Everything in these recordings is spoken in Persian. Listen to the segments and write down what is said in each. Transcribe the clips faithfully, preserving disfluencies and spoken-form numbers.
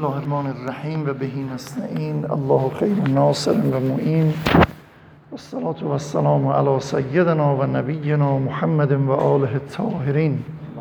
الله الرحمن الرحیم و بهی نستعین. الله خیر ناصر و معین. والصلاة والسلام علی سیدنا و نبینا محمد و آله الطاهرین.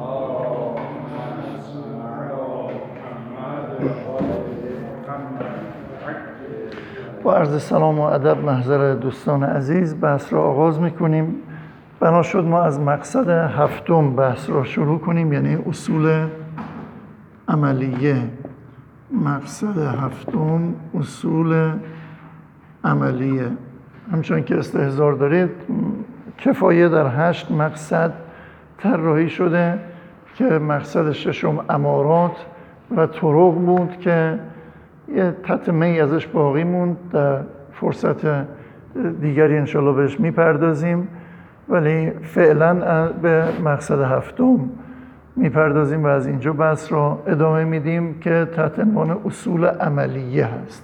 با عرض سلام و ادب محضر دوستان عزیز بحث را آغاز میکنیم. بنا شد ما از مقصد هفتم بحث را شروع کنیم، یعنی اصول عملیه. مقصد هفتم اصول عملیه. همچون که استحضار دارید کفایه در هشت مقصد طراحی شده که مقصد ششم امارات و طرق بود که یه تتمه ازش باقی موند. در فرصت دیگری انشالله بهش میپردازیم، ولی فعلا به مقصد هفتم میپردازیم و از اینجا بحث را ادامه میدیم که تحت عنوان اصول عملیه هست.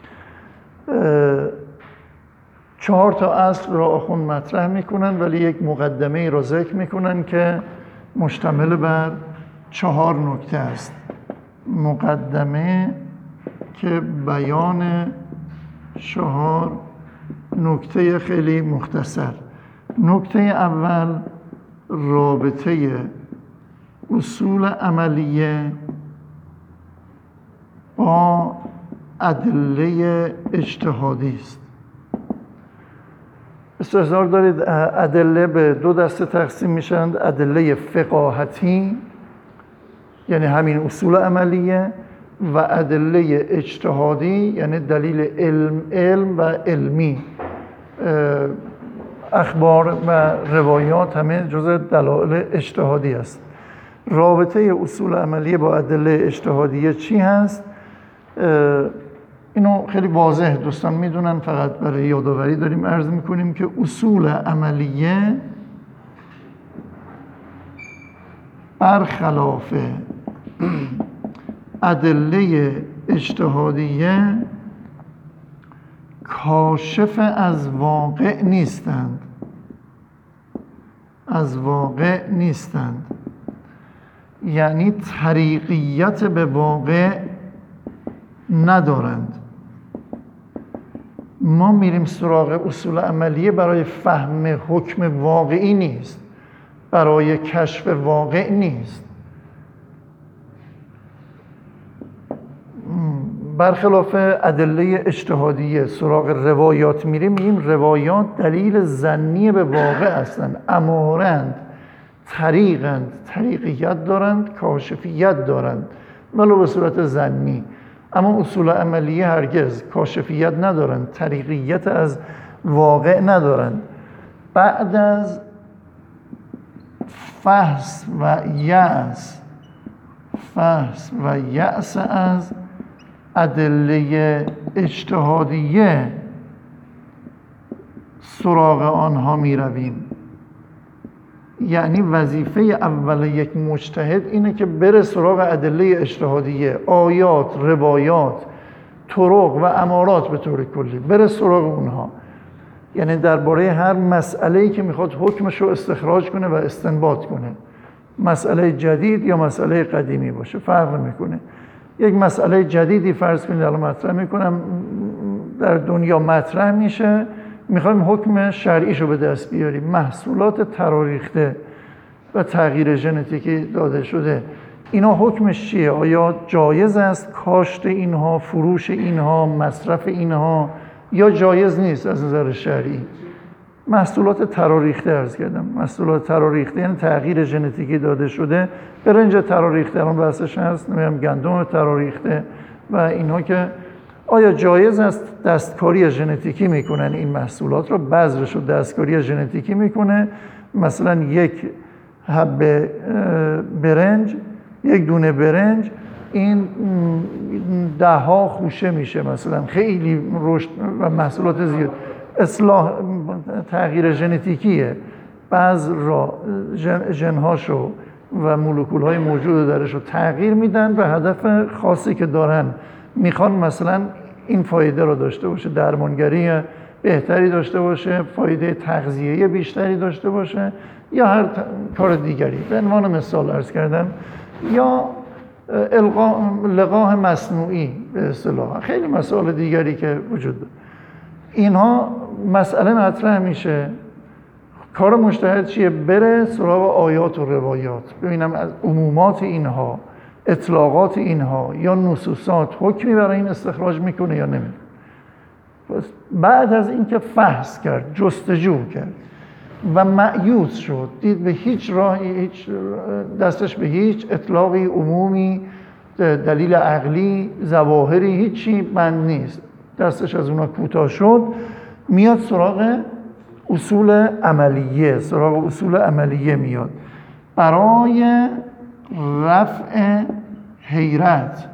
چهار تا اصل را آخوند مطرح میکنن، ولی یک مقدمه را ذکر میکنن که مشتمل بر چهار نکته است. مقدمه که بیان چهار نکته خیلی مختصر. نکته اول رابطه اصول عملیه با ادله اجتهادی است. استحضار دارید ادله به دو دسته تقسیم میشن: ادله فقاهتی یعنی همین اصول عملیه، و ادله اجتهادی یعنی دلیل علم علم و علمی. اخبار و روایات همه جزء دلایل اجتهادی است. رابطه اصول عملیه با ادله اجتهادیه چی هست؟ اینو خیلی واضح دوستان میدونن، فقط برای یادآوری داریم عرض میکنیم که اصول عملیه برخلاف ادله اجتهادیه کاشف از واقع نیستند. از واقع نیستند یعنی طریقیت به واقع ندارند. ما میریم سراغ اصول عملیه برای فهم حکم واقعی نیست، برای کشف واقع نیست. برخلاف ادله اجتهادیه سراغ روایات میریم، میگیم روایات دلیل ظنی به واقع هستند، امارند، طریقند، طریقیت دارند، کاشفیت دارند، ولو به صورت ظنی. اما اصول عملیه هرگز کاشفیت ندارند، طریقیت از واقع ندارند. بعد از فحص و یأس فحص و یأس از ادله اجتهادیه سراغ آنها می رویم. یعنی وظیفه اول یک مجتهد اینه که بره سراغ ادله اجتهادیه، آیات، روایات، طرق و امارات به طور کلی، بره سراغ اونها. یعنی درباره هر مسئله‌ای که میخواد حکمش رو استخراج کنه و استنباط کنه، مسئله جدید یا مسئله قدیمی باشه فرق میکنه. یک مسئله جدیدی فرض کنید الان مطرح میکنم در دنیا مطرح میشه، میخوایم حکم شرعیشو به دست بیاریم. محصولات تراریخته و تغییر ژنتیکی داده شده، اینا حکمش چیه؟ آیا جایز است کاشت اینها، فروش اینها، مصرف اینها، یا جایز نیست از نظر شرعی؟ محصولات تراریخته عرض کردم. محصولات تراریخته یعنی تغییر ژنتیکی داده شده. برنج تراریخته الان بحثش هست، نمیدونم گندم تراریخته و اینها، که آیا جایز است دستکاری ژنتیکی میکنن این محصولات رو، بذرش رو دستکاری ژنتیکی میکنه، مثلا یک حب برنج، یک دونه برنج این ده ها خوشه میشه، مثلا خیلی رشد و محصولات زیاد. اصلاح تغییر ژنتیکیه، بعض را ژنهاشو و مولکولهای موجود درش رو تغییر میدن به هدف خاصی که دارن. میخوان مثلا این فایده رو داشته باشه، درمانگری بهتری داشته باشه، فایده تغذیه‌ای بیشتری داشته باشه، یا هر کار دیگری. به عنوان مثال عرض کردم. یا القاء لقاح مصنوعی به اصطلاح، خیلی مسائل دیگری که وجود داره. اینها مسئله مطرح میشه، کار مجتهد چیه؟ بره سراغ آیات و روایات، ببینم از عمومات اینها، اطلاقات اینها یا نصوصات حکمی برای این استخراج میکنه یا نمیکنه. بعد از اینکه فحص کرد، جستجو کرد و مأیوس شد، دید به هیچ راهی، هیچ دستش به هیچ اطلاقی عمومی، دلیل عقلی، ظواهری، هیچی بند نیست، دستش از اونا کوتاه شد، میاد سراغ اصول عملیه، سراغ اصول عملیه میاد برای رفع حیرت.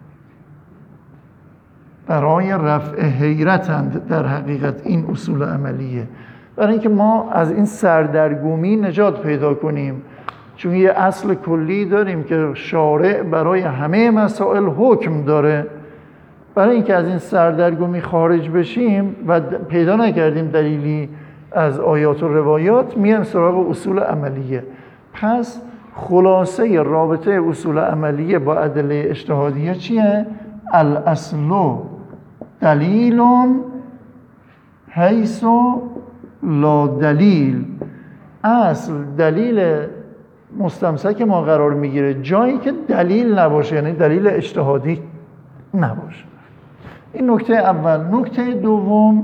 برای رفع حیرتند در حقیقت این اصول عملیه، برای اینکه ما از این سردرگمی نجات پیدا کنیم. چون یه اصل کلی داریم که شارع برای همه مسائل حکم داره. برای اینکه از این سردرگمی خارج بشیم و پیدا نکردیم دلیلی از آیات و روایات، میایم سراغ اصول عملیه. پس خلاصه رابطه اصول عملیه با ادله اجتهادیه چیه؟ الاصل دلیل حیث لا دلیل. اصل دلیل مستمسک ما قرار میگیره جایی که دلیل نباشه، یعنی دلیل اجتهادی نباشه. این نکته اول. نکته دوم،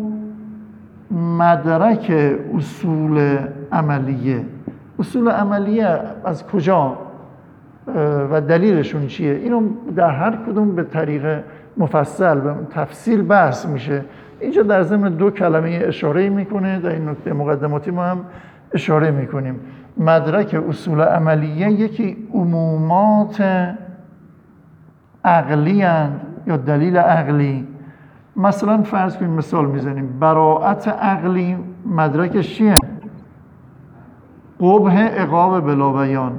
مدرک اصول عملیه. اصول عملیه از کجا و دلیلشون چیه؟ اینو در هر کدوم به طریق مفصل به تفصیل بحث میشه. اینجا در ضمن دو کلمه اشاره میکنه، در این نکته مقدماتی ما هم اشاره میکنیم. مدرک اصول عملیه یکی عمومات عقلی هستند یا دلیل عقلی. مثلا فرض کنیم مثال میزنیم، براءت عقلی مدرکش چیه؟ قبح عقاب بلا بیان.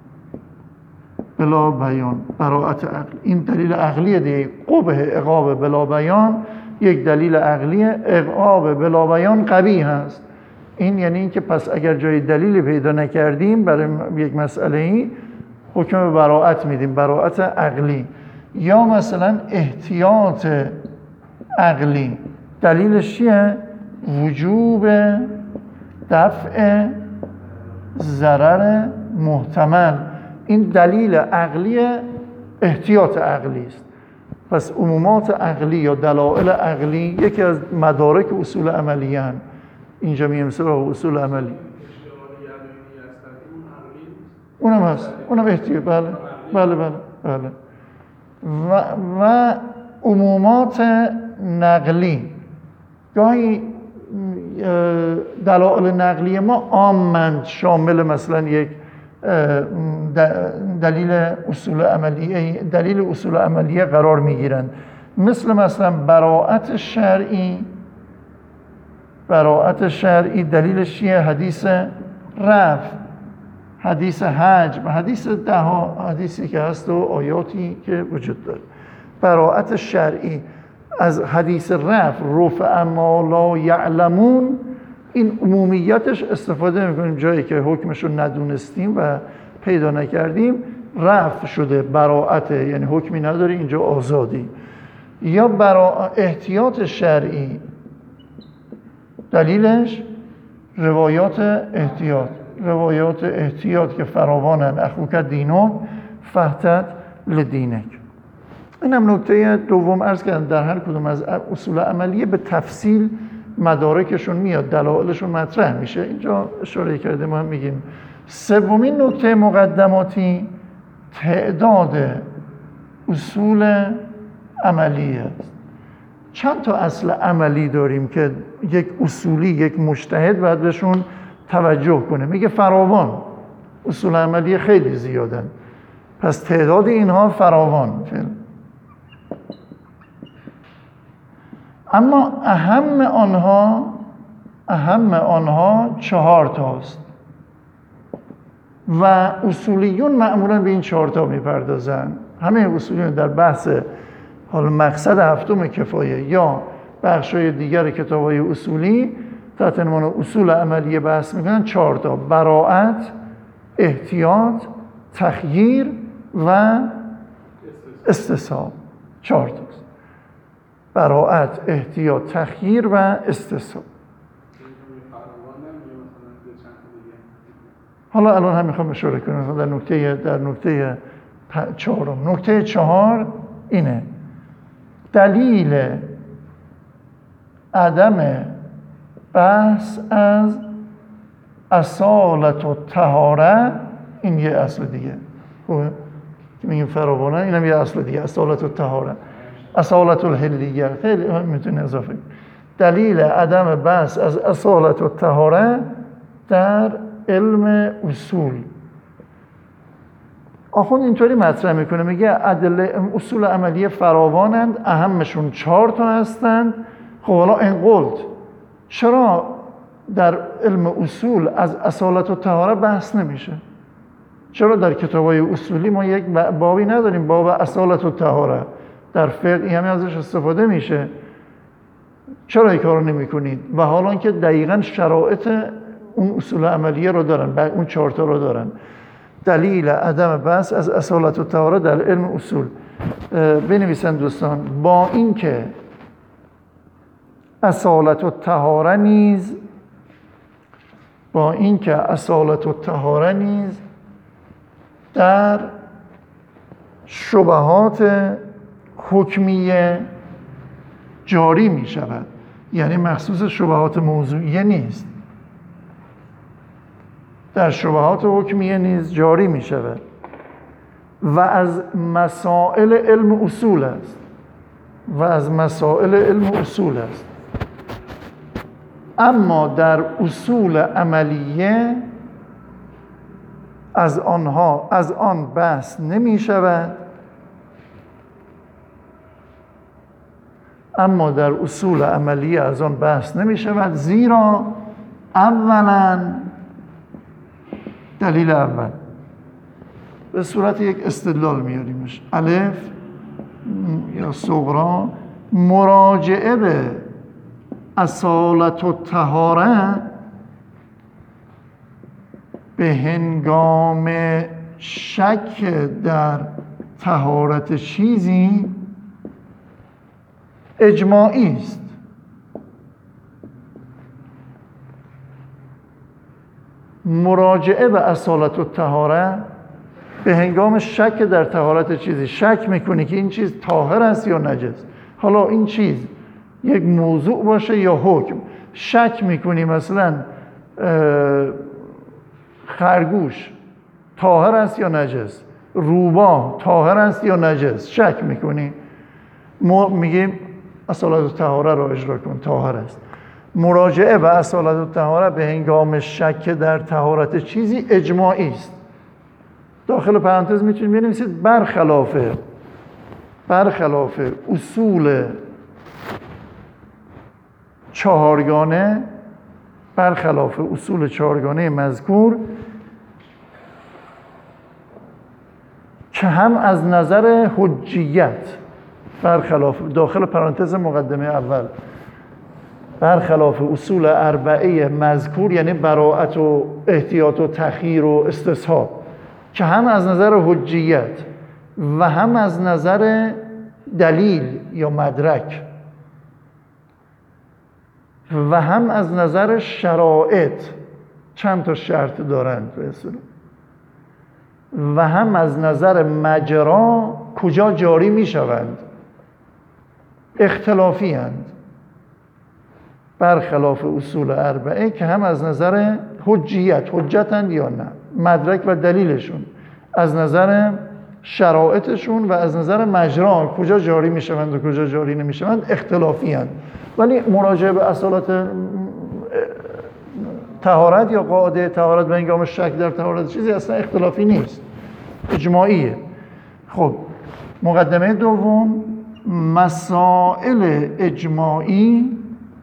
بلا بیان، براءت عقل، این دلیل عقلیه دیگه. قبح عقاب بلا بیان یک دلیل عقلیه، عقاب بلا بیان قبیح هست. این یعنی این که پس اگر جای دلیلی پیدا نکردیم برای یک مسئله ای، حکم براءت میدیم، براءت عقلی. یا مثلا احتیاط عقلی، دلیلش چیه؟ وجوب دفع ضرر محتمل. این دلیل عقلی، احتیاط عقلی است. پس عمومات عقلی یا دلائل عقلی یکی از مدارک اصول عملی هستند. اینجا میگیم سراغ اصول عملی. اونم هست، اونم احتیاط. بله بله بله بله. و, و عمومات نقلی، گاهی دلائل نقلی ما عامند، شامل مثلا یک دلیل اصول عملیه دلیل اصول عملیه قرار میگیرند. مثل مثلا براءت شرعی. براءت شرعی دلیلش چیه؟ حدیث رفع، حدیث حجب، حدیث ده ها حدیثی که هست و آیاتی که وجود داره. براءت شرعی از حدیث رفع، رفع ما لا یعلمون، این عمومیتش استفاده میکنیم جایی که حکمشو ندونستیم و پیدا نکردیم، رفع شده، براءت، یعنی حکمی نداره، اینجا آزادی. یا برا احتیاط شرعی، دلیلش روایات احتیاط، روایات احتیاط که فراوانن. اخوک دینک فهتت لدینک. اینم نکته دوم. عرض کردم در هر کدوم از اصول عملیه به تفصیل مدارکشون میاد، دلایلشون مطرح میشه. اینجا اشاره کرده ما هم میگیم. سومین نکته مقدماتی، تعداد اصول عملیه. چند تا اصل عملی داریم که یک اصولی، یک مجتهد باید بهشون توجه کنه. میگه فراوان، اصول عملی خیلی زیادن، پس تعداد اینها فراوان. اما اهم آنها اهم آنها چهار تاست و اصولیون معمولا به این چهار تا میپردازن. همه اصولیون در بحث حالا مقصد هفتم کفایه یا بخشای دیگر کتاب‌های اصولی تحت عنوان اصول عملیه بحث میکنن. چهار تا: براءت، احتیاط، تخییر و استصحاب. چهار تاست: براءت، احتیاط، تخییر و استصحاب. حالا الان هم میخوام اشاره کنم در نکته در نکته چهارم. نکته چهار اینه: دلیل عدم بحث از اصالت و طهاره، این یه اصل دیگه خوبه که میگیم فراوانه، اینم یه اصل دیگه، اصالت و طهاره، اصالت الحلیه، خیلی میتونه اضافه. دلیل عدم بحث از اصالت و طهاره در علم اصول. آخوند اینطوری مطرح میکنه، میگه ادله اصول عملیه فراوانند، اهمشون چهار تا هستند. خب حالا این قلت چرا در علم اصول از اصالت و طهاره بحث نمیشه؟ چرا در کتابای اصولی ما یک بابی نداریم باب اصالت و طهاره؟ در فقه همین ازش استفاده میشه، چرا این کارو نمیکنید؟ و حالا که دقیقاً شرایط اون اصول عملیه رو دارن، اون چهار تا رو دارن. دلیل عدم بحث از اصالت و طهاره در علم اصول. بنویسن دوستان: با اینکه اصالت و طهاره نیز با اینکه اصالت و طهاره نیز در شبهات حکمیه جاری می شود، یعنی مخصوص شبهات موضوعیه نیست، در شبهات حکمیه نیز جاری می شود و از مسائل علم اصول است و از مسائل علم اصول است. اما در اصول عملیه از آنها از آن بحث نمی شود اما در اصول عملیه از آن بحث نمی شود زیرا اولا، دلیل اول به صورت یک استدلال میاریمش: الف یا صغرا، مراجعه به اصالت و طهاره به هنگام شک در طهارت چیزی اجماعی است. مراجعه به اصالت و طهاره به هنگام شک در طهارت چیزی، شک میکنی که این چیز طاهر است یا نجس. حالا این چیز یک موضوع باشه یا حکم، شک میکنی مثلا خرگوش طاهر است یا نجس، روباه طاهر است یا نجس، شک میکنی، ما میگیم اصالت و طهاره رو اجرا کن، طاهر است. مراجعه به اصالت و طهاره به هنگام شک در طهارت چیزی اجماعی است. داخل پرانتز میتونید بنویسید برخلاف برخلاف اصول چهارگانه برخلاف اصول چهارگانه مذکور که هم از نظر حجیت برخلاف، داخل پرانتز مقدمه اول، برخلاف اصول اربعه مذکور یعنی براءت و احتیاط و تخییر و استصحاب، که هم از نظر حجیت و هم از نظر دلیل یا مدرک و هم از نظر شرایط، چند تا شرط دارند به اصطلاح، و هم از نظر مجرا کجا جاری می شوند، اختلافی هستند، برخلاف اصول اربعه که هم از نظر حجیت حجتند یا نه، مدرک و دلیلشون، از نظر شرایطشون و از نظر مجرا کجا جاری می شوند و کجا جاری نمی شوند اختلافی هستند. ولی مراجعه به اصالت طهارت یا قاعده طهارت به هنگام شک در طهارت چیزی اصلا اختلافی نیست، اجماعیه. خب مقدمه دوم، مسائل اجماعی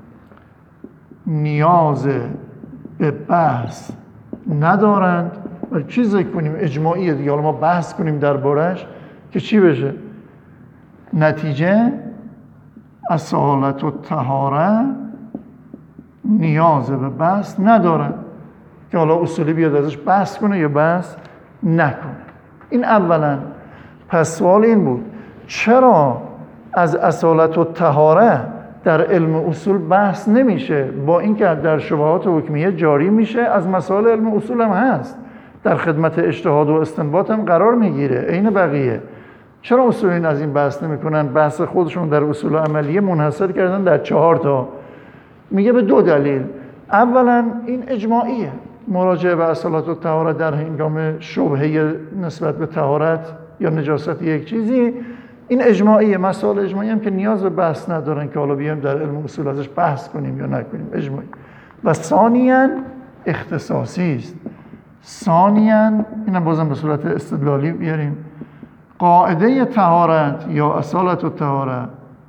نیاز به بحث ندارند. ولی چی ذکر کنیم؟ اجماعیه دیگه، حالا ما بحث کنیم دربارش که چی بشه؟ نتیجه اصالت و طهاره نیاز به بحث ندارند که حالا اصولی بیاد ازش بحث کنه یا بحث نکنه. این اولا. پس سوال این بود چرا از اصالت و طهاره در علم اصول بحث نمیشه، با اینکه در شبهات حکمیه جاری میشه، از مسائل علم اصول هم هست، در خدمت اجتهاد و استنباط هم قرار میگیره عین بقیه؟ چرا اصولین از این بحث نمیکنن؟ بحث خودشون در اصول عملیه منحصر کردن در چهار تا. میگه به دو دلیل. اولا این اجماعیه، مراجعه به اصالت و طهارت در هنگام شبهه نسبت به طهارت یا نجاست یک چیزی، این اجماعیه. مسائل اجماعی هم که نیاز به بحث ندارن که حالا بیایم در علم اصول ازش بحث کنیم یا نکنیم، اجماعی. و ثانیاً اختصاصی است. ثانیاً اینم بازم به صورت استدلالی بیاریم، قاعده طهارت یا اصالت و طهارت،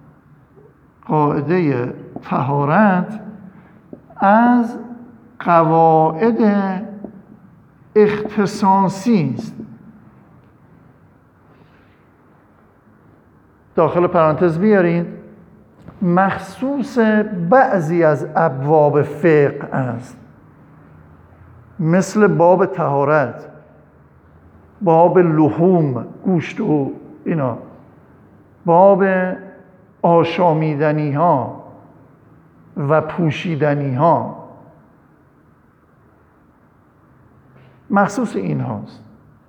قاعده طهارت از قواعد اختصاصی است. داخل پرانتز بیارید، مخصوص بعضی از ابواب فقه است، مثل باب طهارت، باب لحوم، گوشت و اینا، باب آشامیدنی ها و پوشیدنی ها، مخصوص این هاست.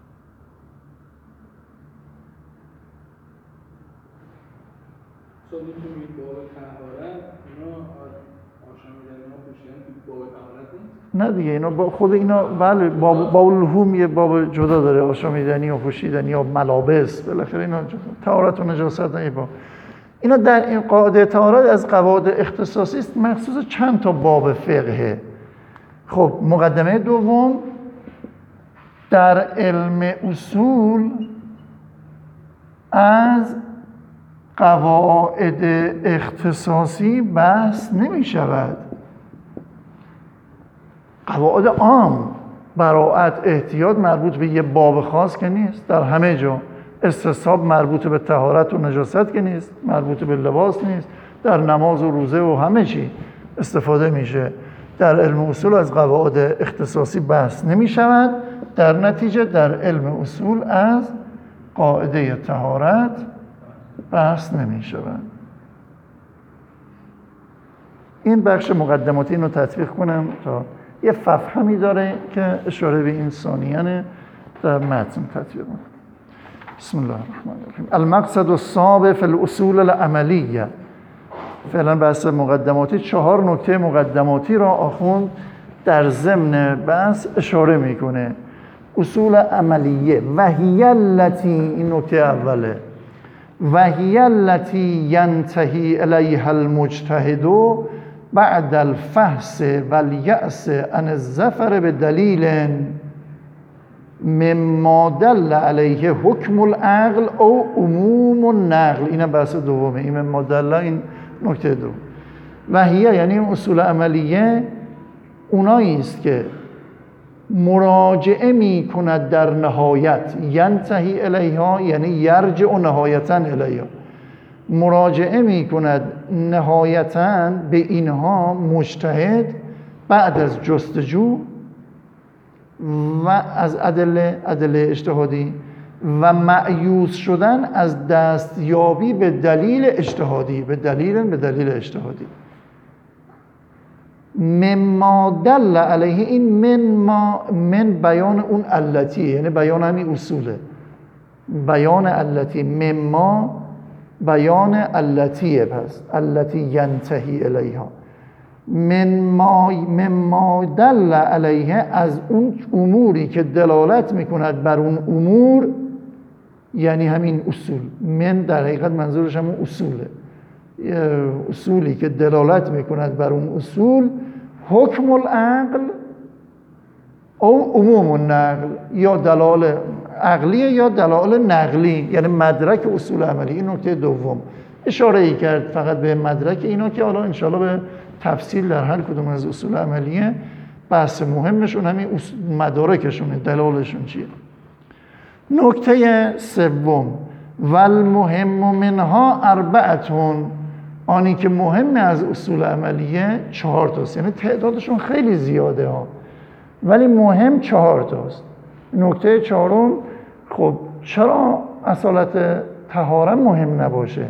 نه دیگه اینا با خود اینا، بله، باب باب لحوم یه باب جدا داره، آشامیدنی و پوشیدنی یا ملابس، بالاخره اینا جدا. طهارت و نجاست نه باب. اینا در این قاعده طهارت از قواعد اختصاصی است، مخصوص چند تا باب فقهه. خب مقدمه دوم، در علم اصول از قواعد اختصاصی بحث نمی شود. قواعد عام، براءت، احتیاط مربوط به یه باب خاص که نیست، در همه جا. استصحاب مربوط به طهارت و نجاست که نیست، مربوط به لباس نیست، در نماز و روزه و همه چی استفاده میشه. در علم اصول از قواعد اختصاصی بحث نمی شود، در نتیجه در علم اصول از قاعده طهارت بحث نمی شود. این بخش مقدماتی اینو تطبیق کنم تا یه ففهمی داره که اشاره به این ثانیانه در متن تطبیق کنم. بسم الله الرحمن الرحیم. المقصد السابع فی الاصول العملیه. فعلا بحث مقدماتی، چهار نکته مقدماتی را آخوند در ضمن بحث اشاره میکنه. اصول عملیه، وهی التی، این نکته اوله، وهی التی ینتهی الیها المجتهد بعد الفحص والیأس عن الظفر بدلیل مما دل علیه حکم العقل او عموم النقل. این بحث دومه، این مما دل، این نکته دوم. وهیه یعنی اصول عملیه اونایی است که مراجعه می کند در نهایت، ینتهی الیها یعنی یرجع نهایتا الیها، مراجعه می کند نهایتا به اینها مجتهد بعد از جستجو و از ادله ادله اجتهادی و مأیوس شدن از دستیابی به دلیل اجتهادی، به دلیل به دلیل اجتهادی. مما دل علیه، این من ما من بیان اون علتیه، یعنی بیان همین اصوله، بیان علتی. مما بیان علتیه، پس علتی ینتهی الیها. مما مما دل علیه، از اون اموری که دلالت میکند بر اون امور، یعنی همین اصول. من در حقیقت منظورش همون اصوله، اصولی که دلالت میکند بر اون اصول، حکم العقل او عموم النقل، یا دلال عقلیه یا دلال نقلی، یعنی مدرک اصول عملی. این نکته دوم اشاره ای کرد فقط به مدرک اینا که حالا انشاءالله به تفصیل در هر کدوم از اصول عملیه بحث مهمشون همین مدارکشونه، دلالشون چیه. نکته سوم، والمهم منها اربعتون، آنی که مهم از اصول عملیه چهار تاست، یعنی تعدادشون خیلی زیاده ها ولی مهم چهار تاست. نکته چهارم، خب چرا اصالت طهارت مهم نباشه؟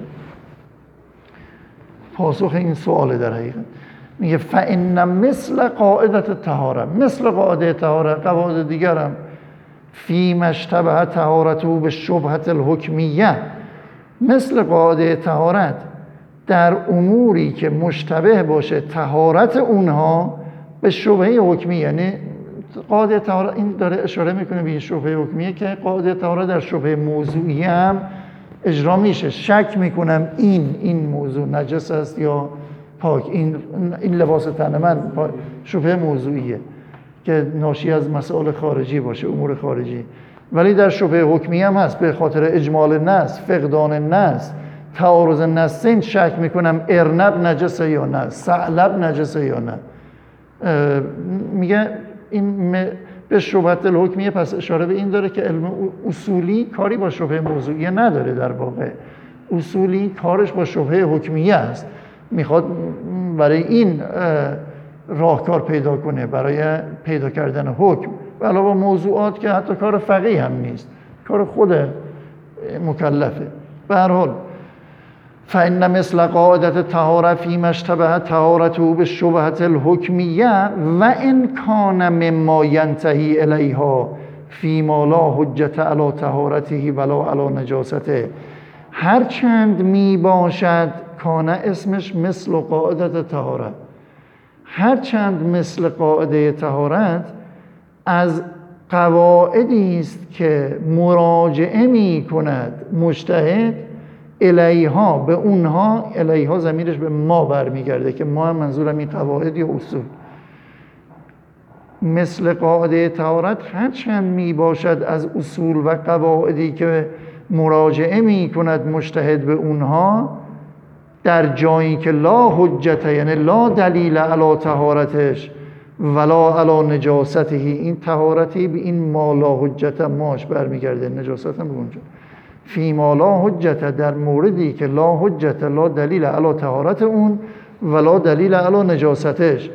پاسخ این سوال در حقیقت میگه فإن مثل قاعدت طهارت، مثل قاعده طهارت قواعد دیگر هم فی مشتبه طهارته به شبهت الحکمیه، مثل قاعده طهارت در اموری که مشتبه باشه طهارت اونها به شبهه حکمی، یعنی قاعده طهارت این داره اشاره میکنه به شبهه حکمیه که قاعده طهارت در شبهه موضوعی هم اجرا میشه. شک میکنم این این موضوع نجس است یا پاک، این این لباس تن من شبهه موضوعیه که ناشی از مسائل خارجی باشه، امور خارجی، ولی در شبهه حکمی هم هست به خاطر اجمال نص، فقدان نص، تعارض نصین شک میکنم ارنب نجسه یا نه، ثعلب نجسه یا نه. میگه این به شبهت الحکمیه، پس اشاره به این داره که علم اصولی کاری با شبهه موضوعیه نداره. در واقع اصولی کارش با شبهه حکمیه است، میخواد برای این راهکار پیدا کنه برای پیدا کردن حکم، و علاوه موضوعات که حتی کار فقیه هم نیست، کار خود مکلفه. به هر حال فإن مثل قاعدة طهارة فيما اشتبه طهارته بالشبهة الحكمية وإن كان مما ينتهي إليها فيما لا حجة على طهارته ولا على نجاسته، هرچند می باشد کان اسمش مثل قاعده طهارت، هرچند مثل قاعده طهارت از قواعدی است که مراجعه می کند مجتهد الیها، به اونها، الیها ضمیرش به ما برمیگرده که ما هم منظورم این قواعد یا اصول. مثل قاعده طهارت هرچند می باشد از اصول و قواعدی که مراجعه می کند مجتهد به اونها، در جایی که لا حجت، یعنی لا دلیل علی طهارتش ولا علی نجاسته، این طهارتی به این ما لا حجت ماش برمیگرده، نجاست هم به اونجا. فی ما لا حجت، در موردی که لا حجت، لا دلیل علی طهارت اون ولا دلیل علی نجاستش،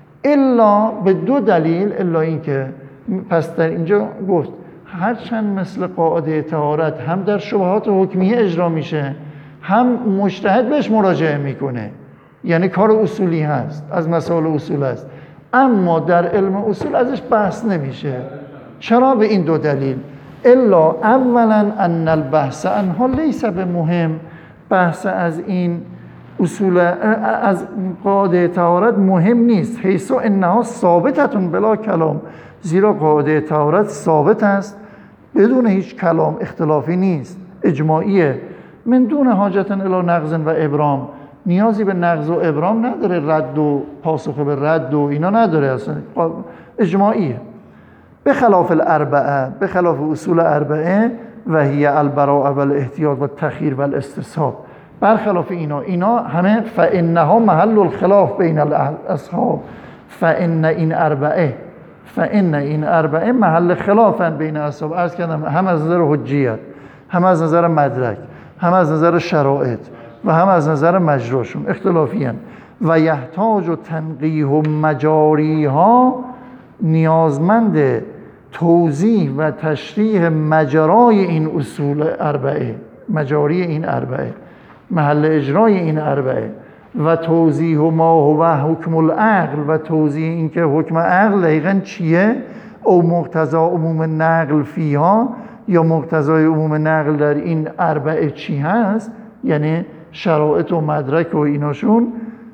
الا به دو دلیل، الا این که پس در اینجا گفت هرچند مثل قاعده طهارت هم در شبهات حکمیه اجرا میشه، هم مجتهد بهش مراجعه میکنه، یعنی کار اصولی هست، از مسائل اصول هست، اما در علم اصول ازش بحث نمیشه. چرا؟ به این دو دلیل. الا اولا ان البحث عنها لیس بمهم، بحث از این اصول از قاعده طهارت مهم نیست، حیث انها ثابتتون بلا کلام، زیرا قاعده طهارت ثابت است بدون هیچ کلام، اختلافی نیست، اجماعیه، من دون حاجت الی نقض و ابرام، نیازی به نقض و ابرام نداره، رد و پاسخ به رد و اینا نداره، اصلا اجماعیه. به خلاف الاربعه، به خلاف اصول اربعه و هی البراء و الاحتیاط و التخییر و الاستصحاب، برخلاف اینا، اینا همه فانها محل الخلاف بین الاصحاب، فان این اربعه فان این اربعه محل خلافن بین اصحاب. عرض کردم هم از نظر حجیت، هم از نظر مدرک، هم از نظر شرایط و هم از نظر مجراشون اختلافی هن. و یحتاج و تنقیح و مجاریها، نیازمند توضیح و تشریح مجرای این اصول اربعه، مجاری این اربعه، محل اجرای این اربعه، و توضیح ما هو حکم العقل، و توضیح این که حکم عقل دقیقاً چیه، او مقتضا عموم نقل فیها، یا مقتضای عموم نقل در این اربعه چی هست، یعنی شرایط و مدرک و ایناشون.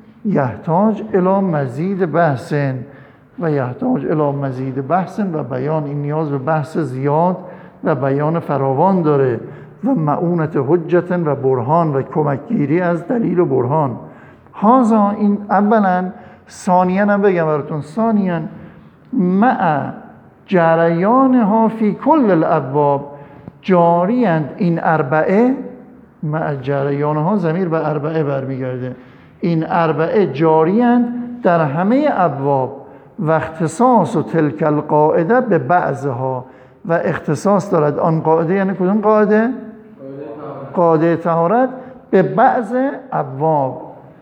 یحتاج الی مزید بحثن و یحتاج الی مزید بحثن و بیان، این نیاز به بحث زیاد و بیان فراوان داره، و معونت حجت و برهان و کمکگیری از دلیل و برهان. هازا این اولا. ثانیاً هم بگم براتون، ثانیاً مع جریانها فی کل الابواب، جاریند این اربعه، مع جریانها ضمیر به اربعه برمیگرده، این اربعه جاریند در همه ابواب، و اختصاص و تلک القاعده به بعضها، و اختصاص دارد آن قاعده، یعنی کدوم قاعده؟ قاعده طهارت به بعض ابواب.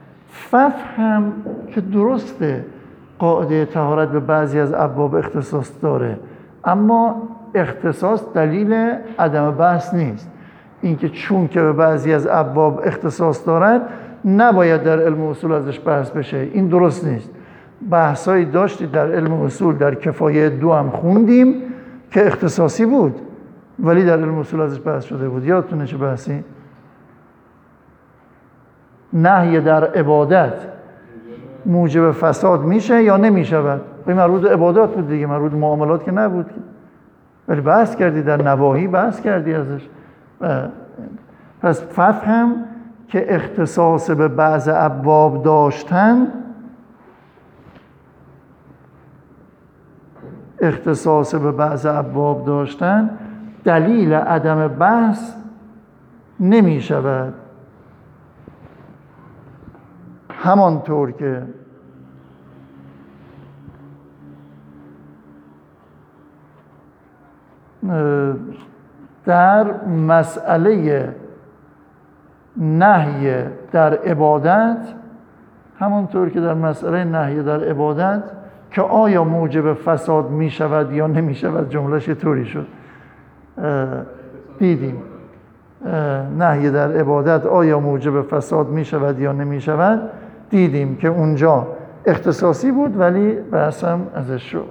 ففهم که درسته قاعده طهارت به بعضی از ابواب اختصاص داره، اما اختصاص دلیل عدم بحث نیست. اینکه چون که به بعضی از ابواب اختصاص دارد نباید در علم اصول ازش بحث بشه، این درست نیست. بحثایی داشتید در علم اصول، در کفایه دو هم خوندیم که اختصاصی بود ولی در علم اصول ازش بحث شده بود. یادتونه چه بحثی؟ نهی در عبادت موجب فساد میشه یا نمیشود؟ این مربوط به عبادات بود دیگه، مربوط به معاملات که نبود، ولی بحث کردی در نواهی، بحث کردی ازش. پس فهم که اختصاص به بعض ابواب داشتن، اختصاص به بعض ابواب داشتن دلیل عدم بحث نمی شود. همانطور که در مسئله نهی در عبادت، همانطور که در مسئله نهی در عبادت که آیا موجب فساد می شود یا نمی شود، جملهش طوری شد دیدیم، نهی در عبادت آیا موجب فساد می شود یا نمی شود، دیدیم که اونجا اختصاصی بود ولی بحث هم ازش شد.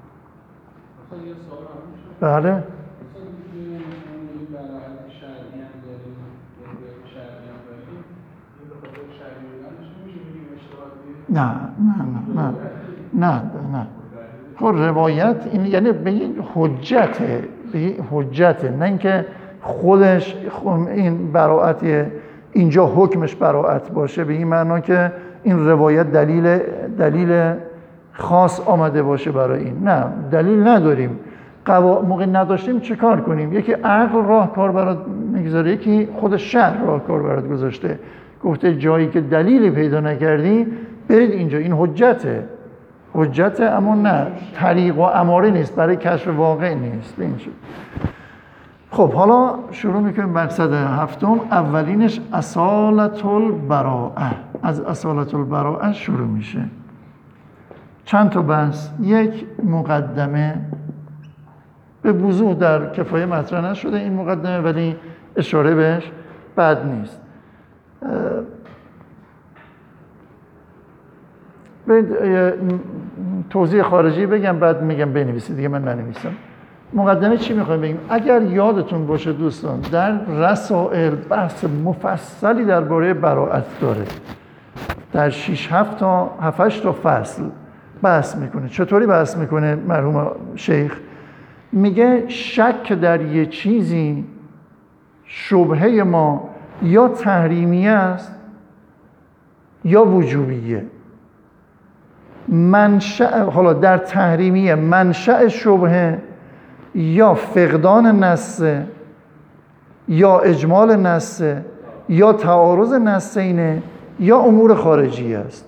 بله نه نه نه نه نه نه خب روایت این یعنی بگید حجته، بگید حجته، نه اینکه خودش این براءت اینجا حکمش براءت باشه به این معنا که این روایت دلیل دلیل خاص آمده باشه برای این. نه، دلیل نداریم. قوا... موقع نداشتیم چه کار کنیم؟ یکی عقل راه کار برات میگذاره، یکی خود شرع راه کار برات گذاشته، گفته جایی که دلیلی پیدا نکردی برید اینجا، این حجته، حجته، اما نه طریق و اماره نیست، برای کشف واقع نیست. این شد. خب حالا شروع میکنیم مقصد هفتم. اولینش اصالت البراءه. از اصالت البراءه شروع میشه. چند تا بحث، یک مقدمه به وضوح در کفایه مطرح نشده این مقدمه ولی اشاره بهش بد نیست. توضیح خارجی بگم بعد میگم بنویسید دیگه، من ننویسم. مقدمه چی میخوایم بگیم؟ اگر یادتون باشه دوستان، در رسائل بحث مفصلی درباره براءت داره، در شش هفت تا هفت هشت تا فصل بحث میکنه. چطوری بحث میکنه مرحوم شیخ؟ میگه شک در یه چیزی شبهه ما یا تحریمیه است یا وجوبیه. منشأ، حالا در تحریمیه منشأ شبهه یا فقدان نصه یا اجمال نصه یا تعارض نصینه یا امور خارجی است.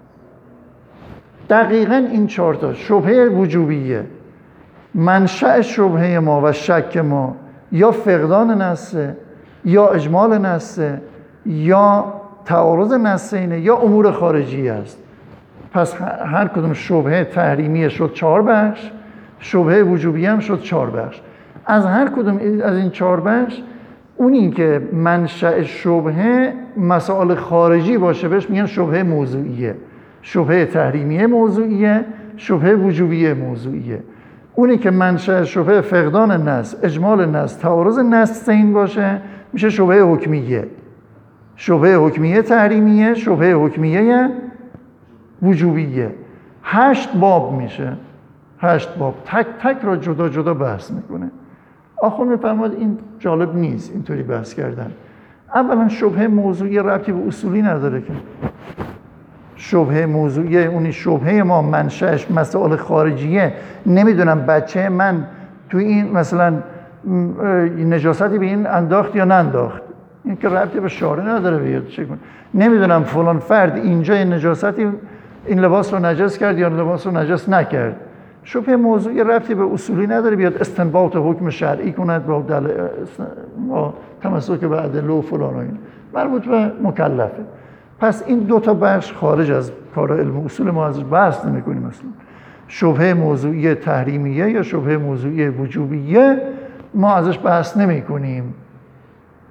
دقیقاً این چهار تا شبهه وجوبیه، منشأ شبهه ما و شک ما یا فقدان نصه یا اجمال نصه یا تعارض نصینه یا امور خارجی است. پس هر کدوم شبهه تحریمیه شد چهار بخش، شبهه وجوبی هم شد چهار بخش. از هر کدوم از این چهار بخش اونی که منشأ شبهه مسائل خارجی باشه بهش میگن شبهه موضوعیه. شبهه تحریمیه موضوعیه، شبهه وجوبیه موضوعیه. اونی که منشأ شبهه فقدان نص، اجمال نص، تعارض نصین باشه میشه شبهه حکمیه. شبهه حکمیه تحریمیه، شبهه حکمیه وجوبیه. هشت باب میشه، هشت باب تک تک را جدا جدا بحث میکنه. آخر میفرماد این جالب نیست اینطوری بحث کردن. اولا شبهه موضوعی ربطی به اصولی نداره که. شبهه موضوعی اونی شبهه ما منشأش مسائل خارجیه. نمیدونم بچه من توی این مثلا نجاستی به این انداخت یا ننداخت، این که ربطی به شارع نداره بیاد چه کنه. نمیدونم فلان فرد اینجا این نجاستی این لباس رو نجس کرد یا لباس رو نجس نکرد. شبهه موضوعی ربطی به اصولی نداره بیاد استنباط حکم شرعی کند با دل... با تمسک به ادله و فلان و این. مربوط به مکلفه. پس این دو تا بخش خارج از کار علم اصول ما ازش بحث نمی‌کنیم اصلا. شبهه موضوعی تحریمیه یا شبهه موضوعی وجوبیه ما ازش بحث نمی‌کنیم.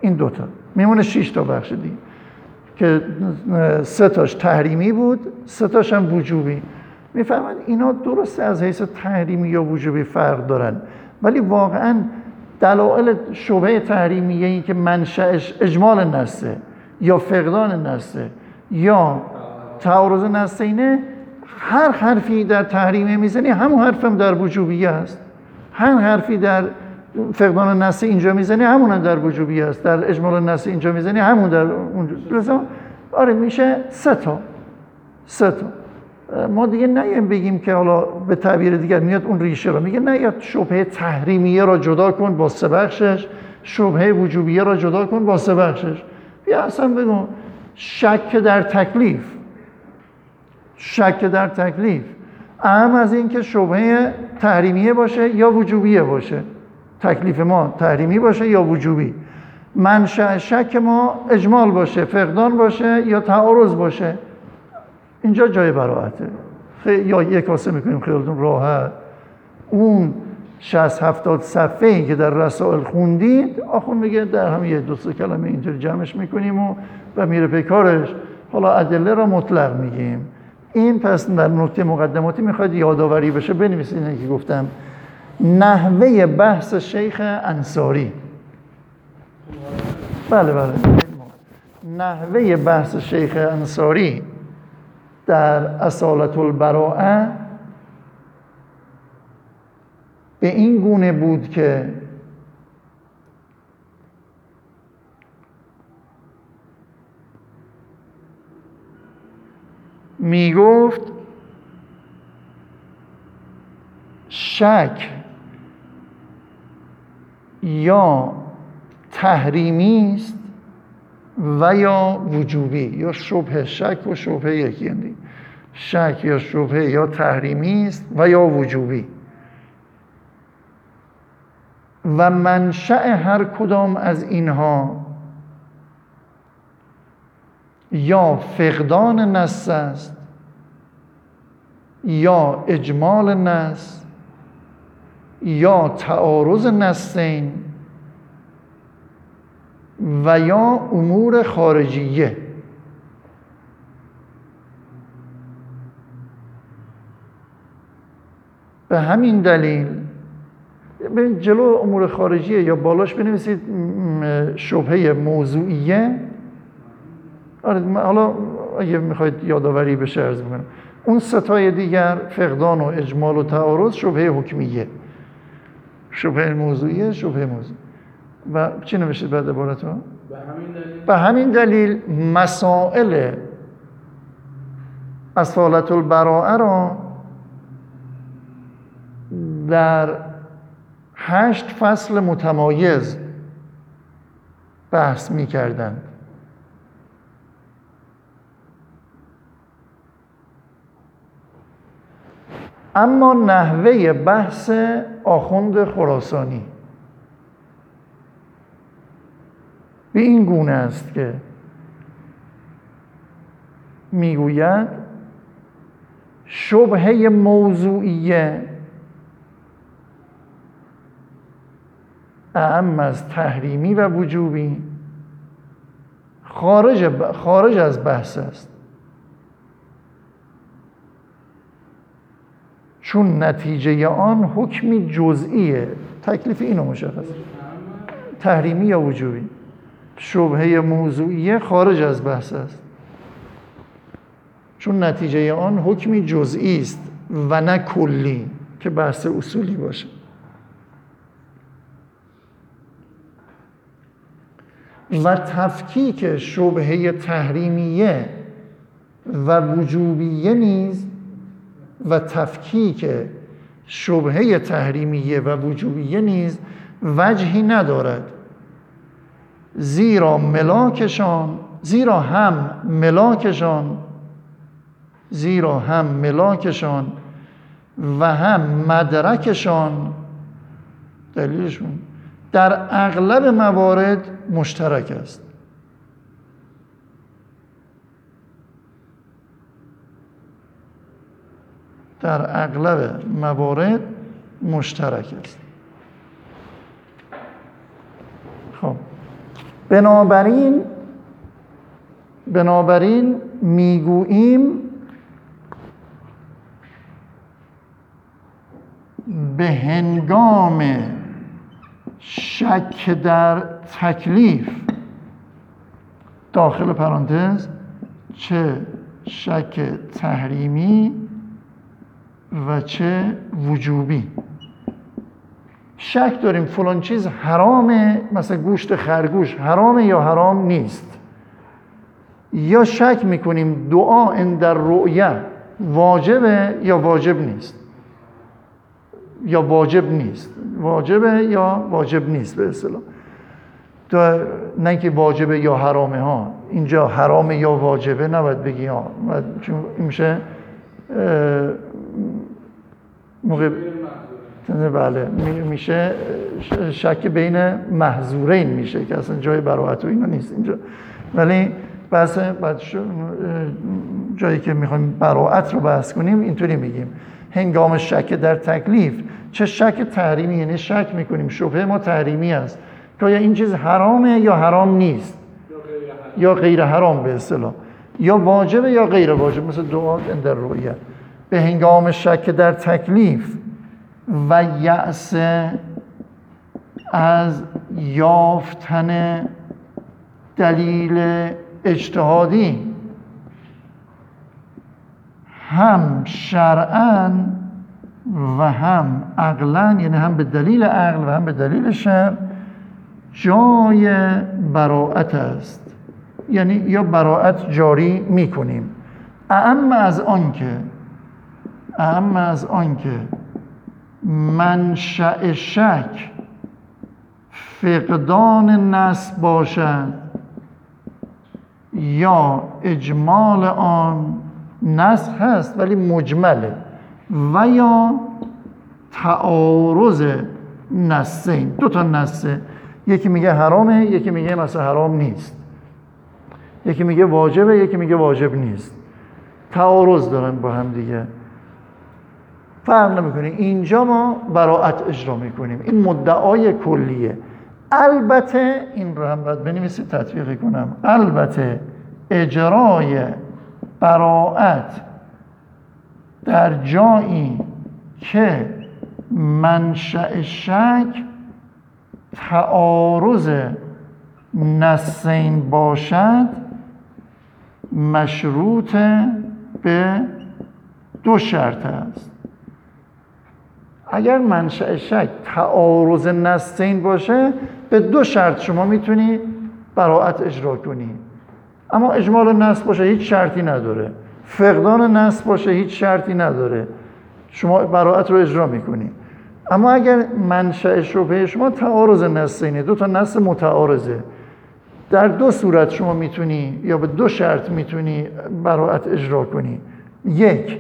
این دوتا میمونه شش تا بخش دیگه که سه تاش تحریمی بود، سه تاش هم وجوبی. میفهمن اینا درسته از حیث تحریمی یا وجوبی فرق دارن، ولی واقعا دلایل شبهه تحریمیه این که منشأش اجمال نصه یا فقدان نصه یا تعارض نصینه، هر حرفی در تحریمیه میزنی همون حرف هم در وجوبیه هست، هر حرفی در فقدان نص اینجا میزنی همون هم در وجوبی است، در اجمال نص اینجا میزنی همون در اونجا. آره میشه سه تا سه تا. ما دیگه نیم بگیم که حالا به تعبیر دیگر میاد اون ریشه رو میگه نه، یا شبهه تحریمیه را جدا کن با سه بخشش، شبهه وجوبیه را جدا کن با سه بخشش. بیا اصلا بگو شک در تکلیف، شک در تکلیف اهم از این که شبهه تحریمیه باشه یا وجوبیه باشه، تکلیف ما تحریمی باشه یا وجوبی، منشأ شک ما اجمال باشه، فقدان باشه یا تعارض باشه. اینجا جای براعته. یا یک کاسه میکنیم خیالتون راحت. اون شصت هفتاد صفحه‌ای که در رسائل خوندید، آخون میگه در هم یه دو سه کلمه اینطور جمعش میکنیم و و میره پی کارش. حالا ادله را مطلق میگیم. این پس در نکته مقدماتی میخواد یادآوری بشه، بنویسید اینه که گفتم. نحوه بحث شیخ انصاری. بله بله. نحوه بحث شیخ انصاری در اصالة البراءه به این گونه بود که می گفت شک یا تحریمی است و یا وجوبی، یا شبهه. شک و شبهه یکی هستی. شک یا شبهه یا تحریمی است و یا وجوبی، و منشأ هر کدام از اینها یا فقدان نص است یا اجمال نص یا تعارض نصین و یا امور خارجیه. به همین دلیل به جلو امور خارجیه یا بالاش بنویسید شبهه موضوعیه. آره حالا اگه میخواید یادآوری بشه عرض میکنم. اون ستای دیگر فقدان و اجمال و تعارض شبهه حکمیه، شبهه موضوعیه، شبهه موضوع. و چی نوشید بعد عبارت ها؟ به همین دلیل به همین دلیل مسائل اصالة البراءه را در هشت فصل متمایز بحث می کردند. اما نحوه بحث آخوند خراسانی به این گونه است که میگوید شبهه موضوعیه اعم از تحریمی و وجوبی خارج ب... خارج از بحث است، چون نتیجه آن حکمی جزئیه. تکلیف اینو مشخص، تحریمی یا وجوبی. شبهه موضوعیه خارج از بحث است، چون نتیجه آن حکمی جزئی است و نه کلی که بحث اصولی باشه. و تفکیک شبهه تحریمیه و وجوبیه نیز و تفکیک شبهه تحریمیه و وجوبیه نیز وجهی ندارد، زیرا ملاکشان زیرا هم ملاکشان زیرا هم ملاکشان و هم مدرکشان دلیلشون در اغلب موارد مشترک است. در اغلب موارد مشترک است. خب بنابراین بنابراین میگوییم به هنگام شک در تکلیف داخل پرانتز چه شک تحریمی و چه وجوبی. شک داریم فلان چیز حرامه، مثلا گوشت خرگوش حرامه یا حرام نیست، یا شک میکنیم دعا عند الرؤیه واجبه یا واجب نیست، یا واجب نیست، واجبه یا واجب نیست به اصطلاح. نه که واجبه یا حرامه ها، اینجا حرامه یا واجبه نباید بگی ها، چون این میشه موقع بله میشه شک بین محظورین میشه که اصلا جای براءت و اینا نیست اینجا. ولی بحث بعد جایی که میخوایم براءت رو بحث کنیم اینطوری میگیم هنگام شک در تکلیف چه شک تحریمی، یعنی شک میکنیم شبهه ما تحریمی است که آیا این چیز حرامه یا حرام نیست یا غیر حرام به اصطلاح، یا واجبه یا غیر واجب، مثل دعا عند الرؤیه. به هنگام شک در تکلیف و یأس از یافتن دلیل اجتهادی هم شرعاً و هم عقلاً، یعنی هم به دلیل عقل و هم به دلیل شرع جای براءت است، یعنی یا براءت جاری میکنیم. اعم از آن که اعم از آن که منشأ شک فقدان نص باشد یا اجمال آن، نص هست ولی مجمله، و یا تعارض نصین، دو تا نصه، یکی میگه حرامه یکی میگه مثلا حرام نیست، یکی میگه واجبه یکی میگه واجب نیست، تعارض دارن با هم دیگه، فرق نمیکنه. اینجا ما براءت اجرا میکنیم، این مدعای کلیه. البته این رو هم باید بنویسید تطبیق کنم، البته اجرای براءت در جایی که منشأ شک تعارض نصین باشد مشروط به دو شرط است. اگر منشأ شک تعارض نصین باشه به دو شرط شما میتونی براءت اجرا کنی، اما اجمال نص باشه هیچ شرطی نداره، فقدان نص باشه هیچ شرطی نداره، شما براءت رو اجرا میکنی. اما اگر منشأ شبهه شما تعارض نصینه، دو تا نص متعارضه، در دو صورت شما میتونی یا به دو شرط میتونی براءت اجرا کنی. یک،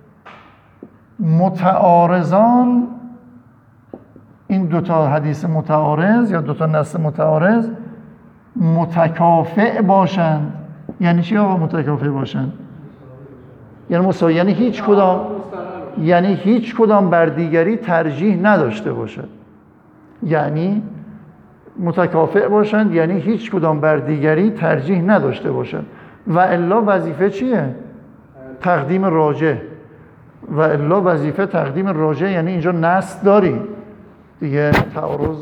متعارضان، این دو تا حدیث متعارض یا دو تا نص متعارض متکافئ باشند. یعنی چی آقا متکافئ باشند؟ یعنی مساوی، یعنی هیچ کدام یعنی هیچ کدام بر دیگری ترجیح نداشته باشد. یعنی متکافئ باشند یعنی هیچ کدام بر دیگری ترجیح نداشته باشد. و الا وظیفه چیه؟ تقدیم راجح. و الا وظیفه تقدیم راجح یعنی اینجا نص داری دیگه، تعارض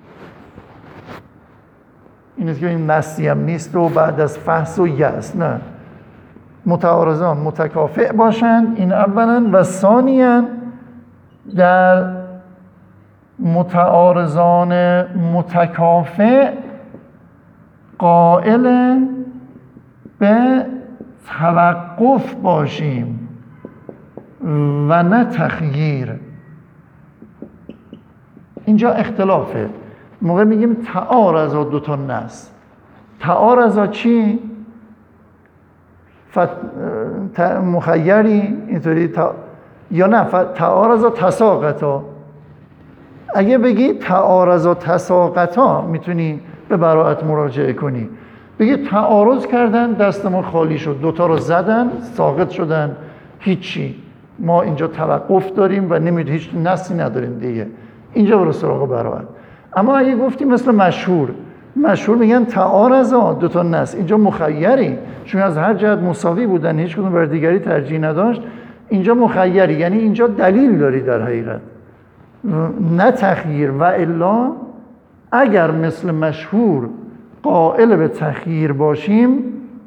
این است که این نصی هم نیست و بعد از فحص و یأس، نه، متعارضان متکافئ باشند، این اولا. و ثانیاً در متعارضان متکافئ قائل به توقف باشیم و نه تخییر. اینجا اختلافه. موقع میگیم تعارض دو تا نص، تعارض چی؟ فت... ت... مخیری اینطوری تا... یا نه ف... تعارض تساقطا. اگه بگی تعارض تساقطا میتونی به براءت مراجعه کنی. بگی تعارض کردن دست ما خالی شد، دوتا رو زدن ساقط شدن، هیچی، ما اینجا توقف داریم و نمید هیچ نصی نداریم دیگه، اینجا برو سراغ براءت. اما اگه گفتیم مثل مشهور مشهور میگن تعارض دو تا نص، اینجا مخیری، چون از هر جهت مساوی بودن، هیچ کدوم بر دیگری ترجیح نداشت. اینجا مخیری، یعنی اینجا دلیل داری در حقیقت، نه تخییر. و الا اگر مثل مشهور قائل به تخییر باشیم،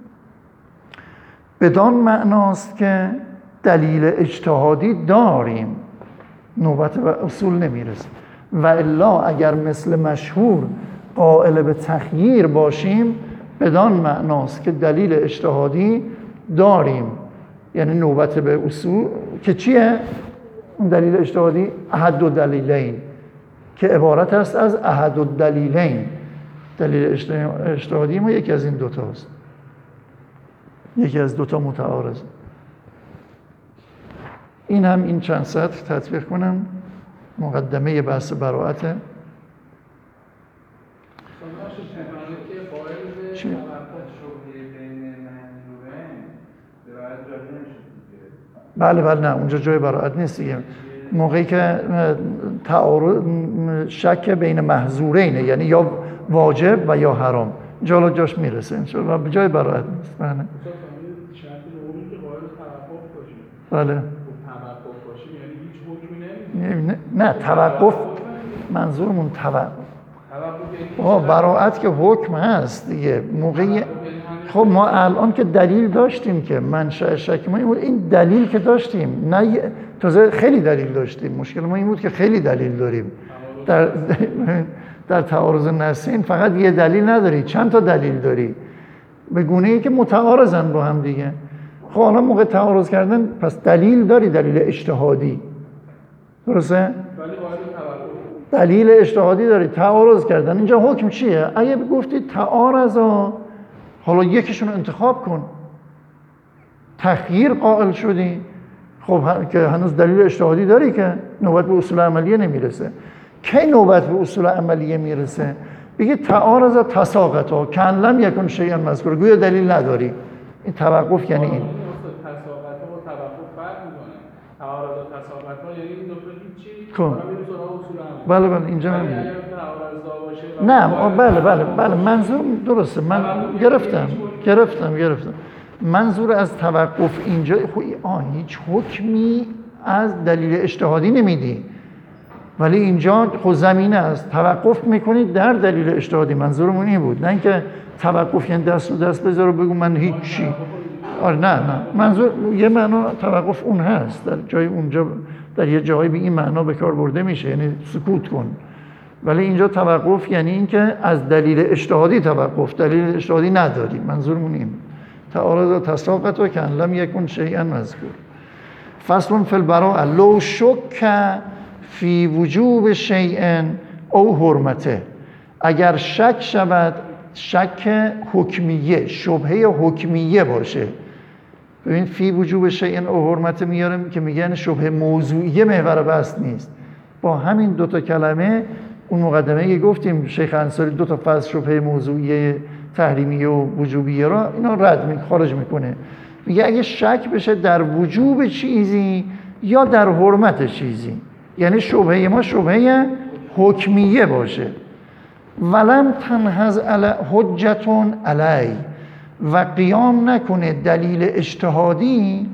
بدان معناست که دلیل اجتهادی داریم، نوبت به اصول نمیرسه. و الا اگر مثل مشهور قائل به تخییر باشیم، بدان معناست که دلیل اجتهادی داریم، یعنی نوبت به اصول که چیه؟ اون دلیل اجتهادی احد الدلیلین که عبارت است از احد الدلیلین. دلیل اجتهادی ما یکی از این دوتاست، یکی از دوتا متعارض. این هم این چند سطر تطبیق کنم، مقدمه بحث براءته. چی؟ بله بله نه اونجا جای براءت نیست دیگه. موقعی که تعارض شک بین محظورینه، یعنی یا واجب و یا حرام، جالا جاش میرسه انشاءالله، به جای براءت نیست. بله بله نه, نه توقف، منظورمون توقف. آه براءت که حکم هست دیگه. موقعی خب ما الان که دلیل داشتیم که منشأ شک ما این بود، این دلیل که داشتیم، نه تازه خیلی دلیل داشتیم. مشکل ما این بود که خیلی دلیل داریم. در در تعارض نصین فقط یه دلیل نداری، چند تا دلیل داری، به گونه ای که متعارضن با هم دیگه. خب حالا موقع تعارض کردن پس دلیل داری، دلیل اجتهادی، درسته؟ دلیل اجتهادی داری، تعارض کردن. اینجا حکم چیه؟ اگه گفتی تعارضا، حالا یکیشون رو انتخاب کن، تخییر قائل شدی، خب که هنوز دلیل اجتهادی داری که نوبت به اصول عملیه نمیرسه. کی نوبت به اصول عملیه میرسه؟ بگی تعارض تساقطا کأن لم یکن شیئا مذکورا، گویا دلیل نداری. این توقف یعنی این. تساقطا و توقف فرق میکنه. تعارض و تساقطا یعنی این دو تا هیچی، کن. بله بله اینجا هم نه بله بله بله منظور درسته، من گرفتم گرفتم گرفتم منظور از توقف اینجا آه هیچ حکمی از دلیل اجتهادی نمیدی، ولی اینجا خود زمینه است، توقف میکنید در دلیل اجتهادی. منظورمون این بود، نه اینکه توقف یعنی دست و دست بذار و بگو من هیچی. آره نه نه منظور یه معنا توقف اون هست، در جای اونجا در یه جایی به این معنا به کار برده میشه، یعنی سکوت کن. ولی اینجا توقف یعنی اینکه از دلیل اجتهادی توقف، دلیل اجتهادی نداری. منظورمون این تعارض و تساقط و کأن لم یکن شیئا مذکور. فصل فی البراءة لو شک فی وجوب شیء او حرمته، اگر شک شود، شک حکمیه، شبهه حکمیه باشه. ببین فی وجوب شیء او حرمته میارم که میگن شبهه موضوعیه محور بحث نیست. با همین دوتا کلمه اون مقدمه که گفتیم شیخ انصاری دو تا فصل شبهه موضوعیه تحریمیه و وجوبیه را اینا رد می خارج میکنه. میگه اگه شک بشه در وجوب چیزی یا در حرمت چیزی، یعنی شبهه ما شبهه حکمیه باشه، ولم تنهز علی حجتون علی، و قیام نکنه دلیل اجتهادی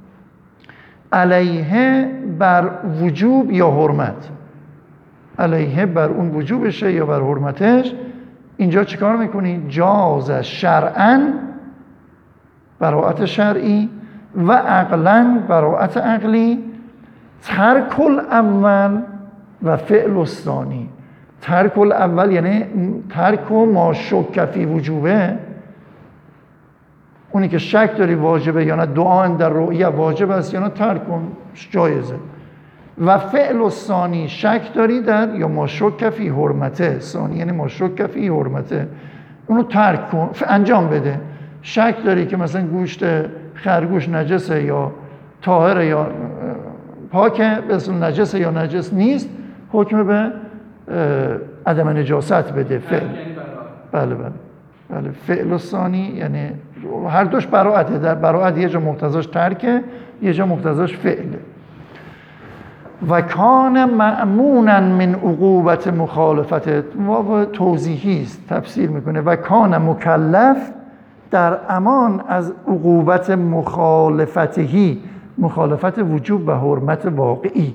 علیه بر وجوب یا حرمت، علیه بر اون وجوبشه یا بر حرمتش. اینجا چیکار میکنی؟ جاز شرعاً براءت شرعی و عقلاً براءت عقلی، ترک الاول و فعل الثانی. ترک الاول یعنی ترک ما شک فی وجوبه، اونی که شک داری واجبه یا نه، دعا در رؤیه واجب است یا نه، ترک کن جایزه. و فعل الثانی شک داری در یا ما شک فی حرمته، ثانی یعنی ما شک فی حرمته، اونو ترک کن، انجام بده. شک داری که مثلا گوشت خرگوش نجسه یا طاهره یا پاکه، به اصل نجسه یا نجس نیست، حکم به عدم نجاست بده. فعل بله بله بله فعل الثانی یعنی هر دوش براءته. در براءت یه جا مقتضاش ترکه، یه جا مقتضاش فعله. و کان مأمونا من عقوبت مخالفت، واو توضیحی است، تفسیر میکنه و کان مکلف در امان از عقوبت مخالفتهی، مخالفت وجوب و حرمت واقعی.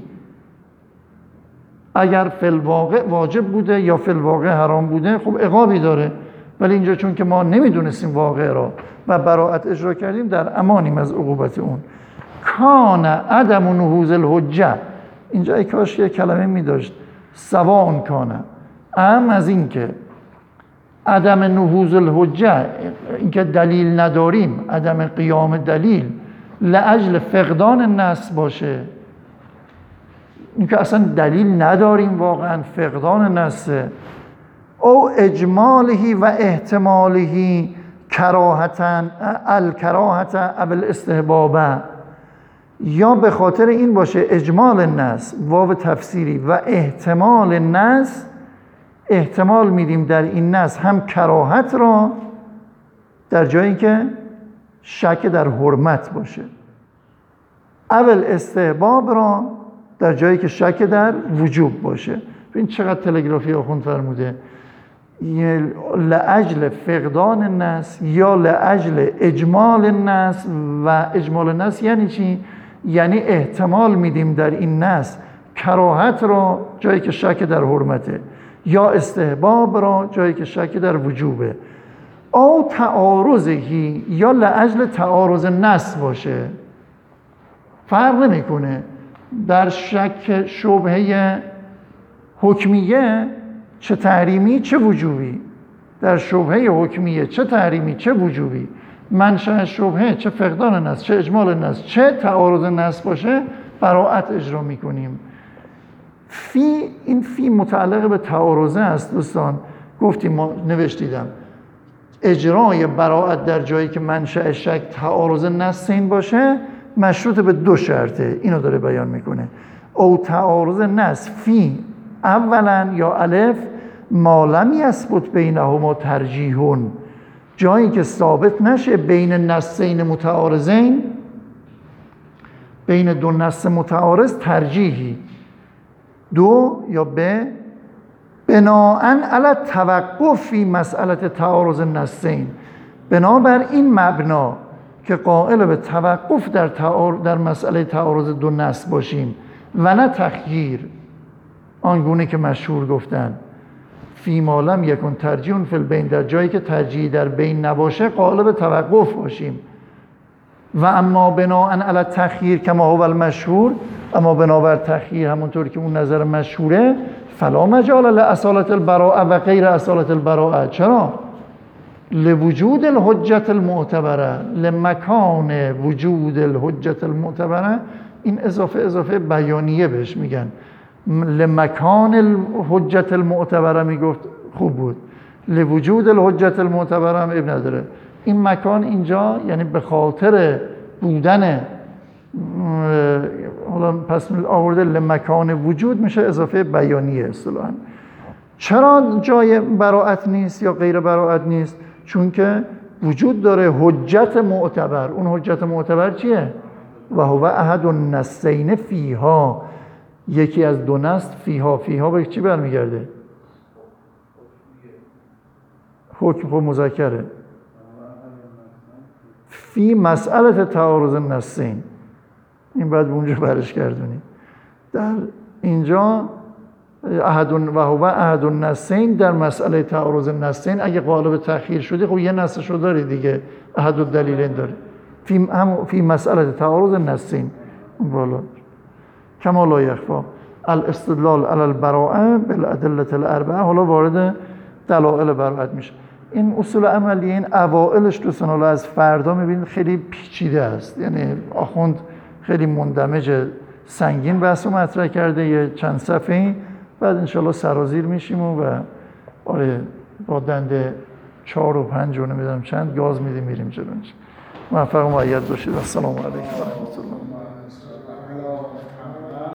اگر فی الواقع واجب بوده یا فی الواقع حرام بوده خب عقابی داره، ولی اینجا چون که ما نمیدونستیم واقع را و براءت اجرا کردیم در امانیم از عقوبت اون. کان عدم نهوض الحجه، اینجا ای کاش یه کلمه می داشت سواء کانه، ام از این که عدم نهوض الحجه، اینکه دلیل نداریم، عدم قیام دلیل لاجل فقدان النص باشه، اینکه اصلا دلیل نداریم واقعا، فقدان نصه، او اجمالهی و احتمالهی کراهتن الکراهت او الاستحبابه، یا به خاطر این باشه اجمال النص، واو تفسیری، و احتمال النص، احتمال میدیم در این نص هم کراهت را در جایی که شک در حرمت باشه، اول استحباب را در جایی که شک در وجوب باشه. این چقدر تلگرافی آخوند فرموده، لاجل فقدان النص یا لاجل اجمال النص. و اجمال النص یعنی چی؟ یعنی احتمال میدیم در این نص کراهت را جایی که شک در حرمته، یا استحباب را جایی که شک در وجوبه، او تعارضهی، یا لاجل تعارض نص باشه. فرق نمیکنه در شک شبهه حکمیه چه تحریمی چه وجوبی، در شبهه حکمیه چه تحریمی چه وجوبی، منشأ شبهه چه فقدان نص چه اجمال نص چه تعارض نص باشه براءت اجرا میکنیم. فی، این فی متعلق به تعارضه است دوستان، گفتیم ما نوشتیدم اجرای براءت در جایی که منشأ شک تعارض نص این باشه مشروط به دو شرطه، اینو داره بیان میکنه. او تعارض نص فی اولا یا الف ما لم یثبت بینهما ترجیحون، جایی که ثابت نشه بین نصین متعارضین، بین دو نص متعارض ترجیحی. دو یا ب بناءً علی توقف فی مسئله تعارض النصین، بنابر این مبنا که قائل به توقف در در مسئله تعارض دو نص باشیم و نه تخییر، آنگونه که مشهور گفتن فی ما لم یکن ترجیح فی البین، در جایی که ترجیح در بین نباشه قائل به توقف باشیم. و اما بناءً علی تخییر کما هو المشهور، اما بنابر تخییر همونطور که اون نظر مشهوره، فلا مجال لاصالة البراءه و غیر اصالة البراءه. چرا؟ لوجود الحجت المعتبره، لمکان وجود الحجت المعتبره، این اضافه اضافه بیانیه بهش میگن، لمکان الحجت المعتبره میگفت خوب بود، لوجود الحجت المعتبره هم اب نداره. این مکان اینجا یعنی به خاطر بودن، حالا پس آورده لمکان وجود میشه اضافه بیانیه اصطلاحاً. چرا جای براءت نیست یا غیر براءت نیست؟ چون که وجود داره حجت معتبر. اون حجت معتبر چیه؟ و هو احد النصین فیها، یکی از دو نص فیها. فیها به چی برمیگرده؟ حکم خود مذکره. فی مسئله تعارض النصین، این باید اونجا برش گردونیم. در اینجا احد و هو احد النصین در مسئله تعارض النصین، اگه قالب تأخیر شدی خب یه نصش رو داری دیگه، احد الدلیلین داره. فی هم فی مسئله تعارض النصین اون بالا کما لا یخفی الاستدلال علی البراءه بالادله الاربعه. حالا وارد دلایل براءت میشه. این اصول عملی، این اوائلش دوستان، حالا از فردا میبینید خیلی پیچیده است، یعنی آخوند خیلی مندمج سنگین بحث رو مطرح کرده، یه چند صفحه‌ای، بعد انشالله سرازیر میشیم و آره با دنده چهار و پنج و نمیدونم چند گاز میدیم میریم جلو. موفق و مؤید باشید. السلام علیکم و رحمت الله.